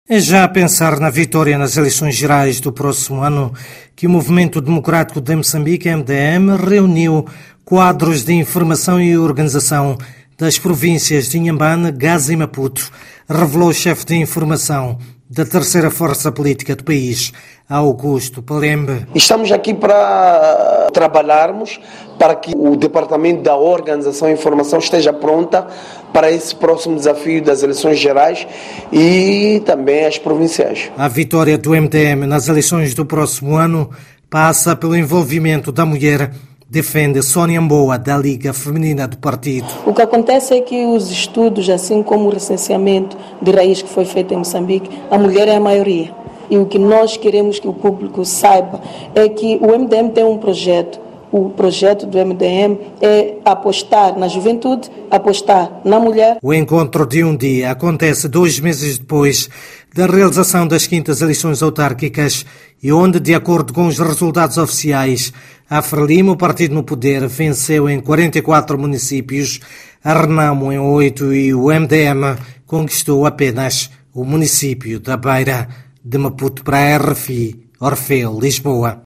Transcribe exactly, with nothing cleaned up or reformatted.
É já a pensar na vitória nas eleições gerais do próximo ano que o Movimento Democrático de Moçambique, M D M, reuniu quadros de informação e organização das províncias de Inhambane, Gaza e Maputo, revelou o chefe de informação da terceira força política do país, Augusto Palembe. Estamos aqui para trabalharmos para que o Departamento da Organização e Informação esteja pronta para esse próximo desafio das eleições gerais e também as provinciais. A vitória do M D M nas eleições do próximo ano passa pelo envolvimento da mulher, defende Sônia Mboa, da Liga Feminina do partido. O que acontece é que os estudos, assim como o recenseamento de raiz que foi feito em Moçambique, a mulher é a maioria. E o que nós queremos que o público saiba é que o M D M tem um projeto. O projeto do M D M é apostar na juventude, apostar na mulher. O encontro de um dia acontece dois meses depois da realização das quintas eleições autárquicas e onde, de acordo com os resultados oficiais, a Frelimo, o partido no poder, venceu em quarenta e quatro municípios, a Renamo em oito e o M D M conquistou apenas o município da Beira. De Maputo para a R F I, Orfeu, Lisboa.